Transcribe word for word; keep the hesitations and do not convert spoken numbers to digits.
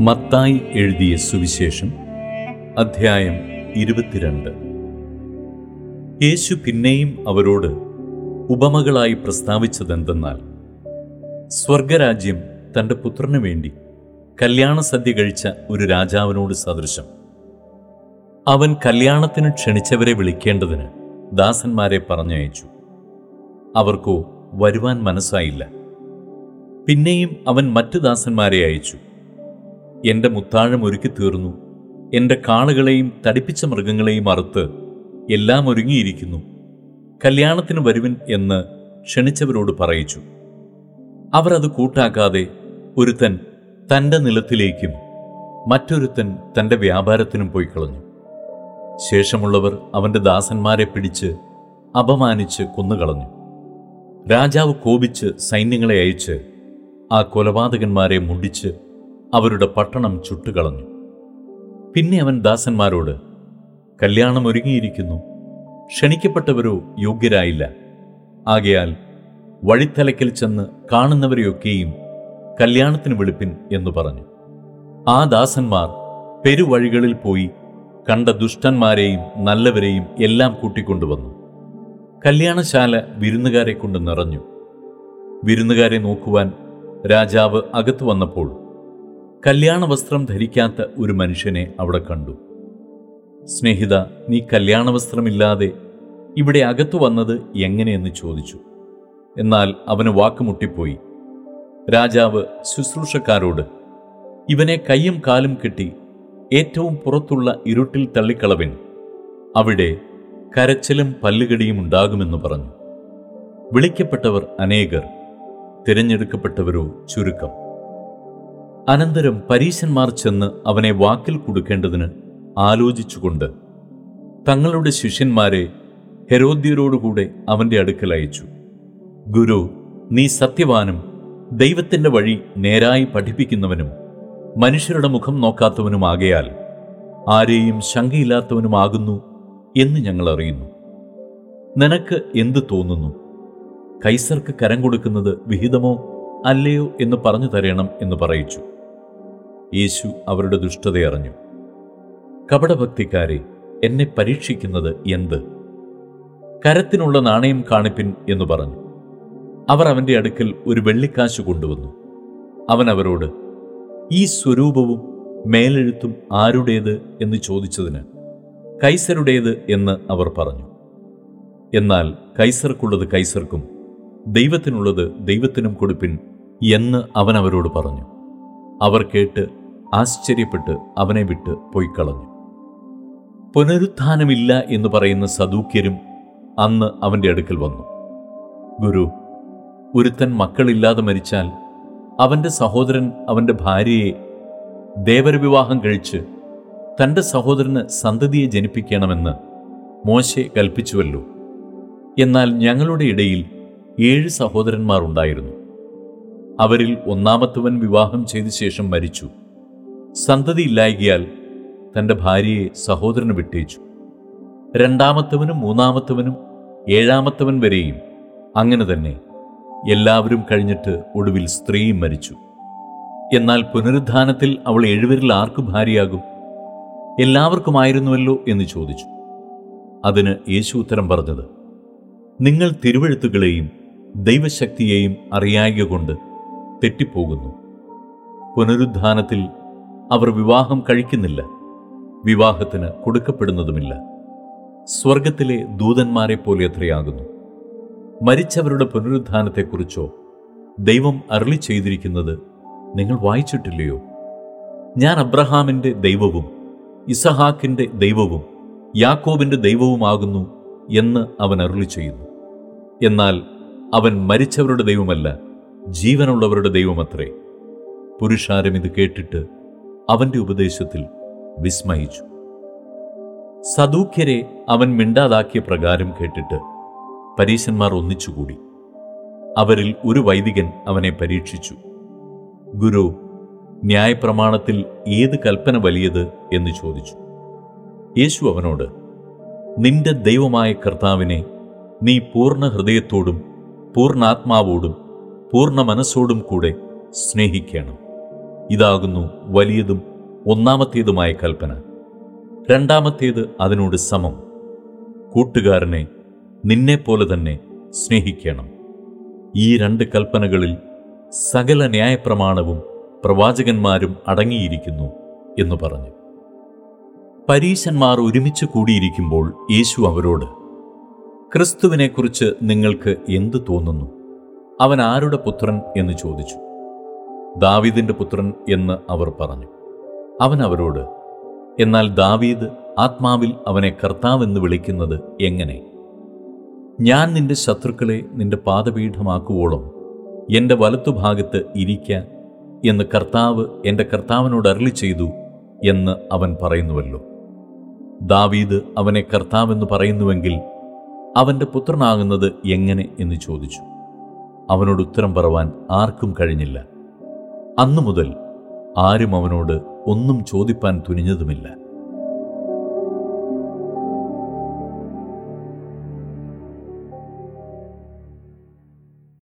മത്തായി എഴുതിയ സുവിശേഷം അധ്യായം ഇരുപത്തിരണ്ട്. യേശു പിന്നെയും അവരോട് ഉപമകളായി പ്രസ്താവിച്ചതെന്തെന്നാൽ, സ്വർഗരാജ്യം തൻ്റെ പുത്രനു വേണ്ടി കല്യാണ സദ്യ കഴിച്ച ഒരു രാജാവിനോട് സദൃശം. അവൻ കല്യാണത്തിന് ക്ഷണിച്ചവരെ വിളിക്കേണ്ടതിന് ദാസന്മാരെ പറഞ്ഞയച്ചു. അവർക്കോ വരുവാൻ മനസ്സായില്ല. പിന്നെയും അവൻ മറ്റു ദാസന്മാരെ അയച്ചു. എൻ്റെ മുത്താഴം ഒരുക്കി തീർന്നു, എൻ്റെ കാളുകളെയും തടിപ്പിച്ച മൃഗങ്ങളെയും അറുത്ത് എല്ലാം ഒരുങ്ങിയിരിക്കുന്നു, കല്യാണത്തിന് വരുവിൻ എന്ന് ക്ഷണിച്ചവരോട് പറയിച്ചു. അവർ അത് കൂട്ടാക്കാതെ ഒരുത്തൻ തൻ്റെ നിലത്തിലേക്കും മറ്റൊരുത്തൻ തൻ്റെ വ്യാപാരത്തിനും പോയി കളഞ്ഞു. ശേഷമുള്ളവർ അവൻ്റെ ദാസന്മാരെ പിടിച്ച് അപമാനിച്ച് കൊന്നുകളഞ്ഞു. രാജാവ് കോപിച്ച് സൈന്യങ്ങളെ അയച്ച് ആ കൊലപാതകന്മാരെ മുടിച്ച് അവരുടെ പട്ടണം ചുട്ടുകളഞ്ഞു. പിന്നെ അവൻ ദാസന്മാരോട്, കല്യാണം ഒരുങ്ങിയിരിക്കുന്നു, ക്ഷണിക്കപ്പെട്ടവരോ യോഗ്യരായില്ല. ആകയാൽ വഴിത്തലയ്ക്കൽ ചെന്ന് കാണുന്നവരെയൊക്കെയും കല്യാണത്തിന് വിളിപ്പിൻ എന്നു പറഞ്ഞു. ആ ദാസന്മാർ പെരുവഴികളിൽ പോയി കണ്ട ദുഷ്ടന്മാരെയും നല്ലവരെയും എല്ലാം കൂട്ടിക്കൊണ്ടുവന്നു. കല്യാണശാല വിരുന്നുകാരെ കൊണ്ട് നിറഞ്ഞു. വിരുന്നുകാരെ നോക്കുവാൻ രാജാവ് അകത്തു വന്നപ്പോൾ കല്യാണ വസ്ത്രം ധരിക്കാത്ത ഒരു മനുഷ്യനെ അവിടെ കണ്ടു. സ്നേഹിത, നീ കല്യാണ വസ്ത്രമില്ലാതെ ഇവിടെ അകത്തു വന്നത് എങ്ങനെയെന്ന് ചോദിച്ചു. എന്നാൽ അവന് വാക്കുമുട്ടിപ്പോയി. രാജാവ് ശുശ്രൂഷക്കാരോട്, ഇവനെ കയ്യും കാലും കെട്ടി ഏറ്റവും പുറത്തുള്ള ഇരുട്ടിൽ തള്ളിക്കളവിൻ, അവിടെ കരച്ചിലും പല്ലുകടിയും ഉണ്ടാകുമെന്ന് പറഞ്ഞു. വിളിക്കപ്പെട്ടവർ അനേകർ, തിരഞ്ഞെടുക്കപ്പെട്ടവരോ ചുരുക്കം. അനന്തരം പരീശന്മാർ ചെന്ന് അവനെ വാക്കിൽ കൊടുക്കേണ്ടതിന് ആലോചിച്ചുകൊണ്ട് തങ്ങളുടെ ശിഷ്യന്മാരെ ഹെരോദ്യരോടുകൂടെ അവൻ്റെ അടുക്കൽ അയച്ചു. ഗുരു, നീ സത്യവാനും ദൈവത്തിൻ്റെ വഴി നേരായി പഠിപ്പിക്കുന്നവനും മനുഷ്യരുടെ മുഖം നോക്കാത്തവനുമാകയാൽ ആരെയും ശങ്കയില്ലാത്തവനുമാകുന്നു എന്ന് ഞങ്ങൾ അറിയുന്നു. നിനക്ക് എന്തു തോന്നുന്നു? കൈസർക്ക് കരം കൊടുക്കുന്നത് വിഹിതമോ അല്ലയോ എന്ന് പറഞ്ഞു തരണം എന്ന് പറയിച്ചു. യേശു അവരുടെ ദുഷ്ടതയറിഞ്ഞു. കപടഭക്തിക്കാരെ, എന്നെ പരീക്ഷിക്കുന്നത് എന്ത്? കരത്തിനുള്ള നാണയം കാണിപ്പിൻ എന്ന് പറഞ്ഞു. അവർ അവൻ്റെ അടുക്കൽ ഒരു വെള്ളിക്കാശ് കൊണ്ടുവന്നു. അവൻ അവരോട്, ഈ സ്വരൂപവും മേലെഴുത്തും ആരുടേത് എന്ന് ചോദിച്ചതിന്, കൈസരുടേത് എന്ന് അവർ പറഞ്ഞു. എന്നാൽ കൈസർക്കുള്ളത് കൈസർക്കും ദൈവത്തിനുള്ളത് ദൈവത്തിനും കൊടുപ്പിൻ എന്ന് അവൻ അവരോട് പറഞ്ഞു. അവർ കേട്ട് ആശ്ചര്യപ്പെട്ട് അവനെ വിട്ട് പോയിക്കളഞ്ഞു. പുനരുത്ഥാനമില്ല എന്ന് പറയുന്ന സദൂക്യരും അന്ന് അവൻ്റെ അടുക്കൽ വന്നു. ഗുരു, ഒരുത്തൻ മക്കളില്ലാതെ മരിച്ചാൽ അവൻ്റെ സഹോദരൻ അവൻ്റെ ഭാര്യയെ ദേവരവിവാഹം കഴിച്ച് തൻ്റെ സഹോദരന് സന്തതിയെ ജനിപ്പിക്കണമെന്ന് മോശെ കൽപ്പിച്ചുവല്ലോ. എന്നാൽ ഞങ്ങളുടെ ഇടയിൽ ഏഴ് സഹോദരന്മാർ ഉണ്ടായിരുന്നു. അവരിൽ ഒന്നാമത്തവൻ വിവാഹം ചെയ്ത ശേഷം മരിച്ചു. സന്തതിയില്ലായകയാൽ തൻ്റെ ഭാര്യയെ സഹോദരന് വിട്ടേച്ചു. രണ്ടാമത്തവനും മൂന്നാമത്തവനും ഏഴാമത്തവൻ വരെയും അങ്ങനെ തന്നെ എല്ലാവരും കഴിഞ്ഞിട്ട് ഒടുവിൽ സ്ത്രീയും മരിച്ചു. എന്നാൽ പുനരുദ്ധാനത്തിൽ അവൾ ഏഴുവരിൽ ആർക്കു ഭാര്യയാകും? എല്ലാവർക്കുമായിരുന്നുവല്ലോ എന്ന് ചോദിച്ചു. അതിന് യേശു ഉത്തരം പറഞ്ഞത്, നിങ്ങൾ തിരുവെഴുത്തുകളെയും ദൈവശക്തിയെയും അറിയായ്ക കൊണ്ട് തെറ്റിപ്പോകുന്നു. പുനരുദ്ധാനത്തിൽ അവർ വിവാഹം കഴിക്കുന്നില്ല, വിവാഹത്തിന് കൊടുക്കപ്പെടുന്നതുമില്ല. സ്വർഗത്തിലെ ദൂതന്മാരെ പോലെ എത്രയാകുന്നു. മരിച്ചവരുടെ പുനരുദ്ധാനത്തെക്കുറിച്ചോ ദൈവം അരുളി ചെയ്തിരിക്കുന്നത് നിങ്ങൾ വായിച്ചിട്ടില്ലയോ? ഞാൻ അബ്രഹാമിൻ്റെ ദൈവവും ഇസഹാക്കിൻ്റെ ദൈവവും യാക്കോബിൻ്റെ ദൈവവുമാകുന്നു എന്ന് അവൻ അരുളി ചെയ്യുന്നു. എന്നാൽ അവൻ മരിച്ചവരുടെ ദൈവമല്ല, ജീവനുള്ളവരുടെ ദൈവമത്രേ. പുരുഷാരം ഇത് കേട്ടിട്ട് അവൻ്റെ ഉപദേശത്തിൽ വിസ്മയിച്ചു. സദൂക്യരെ അവൻ മിണ്ടാതാക്കിയ പ്രകാരം കേട്ടിട്ട് പരീശന്മാർ ഒന്നിച്ചുകൂടി. അവരിൽ ഒരു വൈദികൻ അവനെ പരീക്ഷിച്ചു. ഗുരു, ന്യായപ്രമാണത്തിൽ ഏത് കൽപ്പന വലിയത് എന്ന് ചോദിച്ചു. യേശു അവനോട്, നിന്റെ ദൈവമായ കർത്താവിനെ നീ പൂർണ്ണ ഹൃദയത്തോടും പൂർണ്ണാത്മാവോടും പൂർണ്ണ മനസ്സോടും കൂടെ സ്നേഹിക്കണം. ഇതാകുന്നു വലിയതും ഒന്നാമത്തേതുമായ കൽപ്പന. രണ്ടാമത്തേത് അതിനോട് സമം: കൂട്ടുകാരനെ നിന്നെപ്പോലെ തന്നെ സ്നേഹിക്കണം. ഈ രണ്ട് കൽപ്പനകളിൽ സകല ന്യായപ്രമാണവും പ്രവാചകന്മാരും അടങ്ങിയിരിക്കുന്നു എന്ന് പറഞ്ഞു. പരീശന്മാർ ഒരുമിച്ച് കൂടിയിരിക്കുമ്പോൾ യേശു അവരോട്, ക്രിസ്തുവിനെക്കുറിച്ച് നിങ്ങൾക്ക് എന്തു തോന്നുന്നു? അവൻ ആരുടെ പുത്രൻ എന്ന് ചോദിച്ചു. ദാവീദിന്റെ പുത്രൻ എന്ന് അവർ പറഞ്ഞു. അവൻ അവരോട്, എന്നാൽ ദാവീദ് ആത്മാവിൽ അവനെ കർത്താവെന്ന് വിളിക്കുന്നത് എങ്ങനെ? ഞാൻ നിന്റെ ശത്രുക്കളെ നിന്റെ പാദപീഠമാക്കുവോളം എൻ്റെ വലത്തുഭാഗത്ത് ഇരിക്ക എന്ന് കർത്താവ് എൻ്റെ കർത്താവിനോട് അരുളി ചെയ്തു എന്ന് അവൻ പറയുന്നുവല്ലോ. ദാവീദ് അവനെ കർത്താവെന്ന് പറയുന്നുവെങ്കിൽ അവൻ്റെ പുത്രനാകുന്നത് എങ്ങനെ എന്ന് ചോദിച്ചു. അവനോട് ഉത്തരം പറവാൻ ആർക്കും കഴിഞ്ഞില്ല. അന്നു മുതൽ ആരും അവനോട് ഒന്നും ചോദിപ്പാൻ തുനിഞ്ഞതുമില്ല.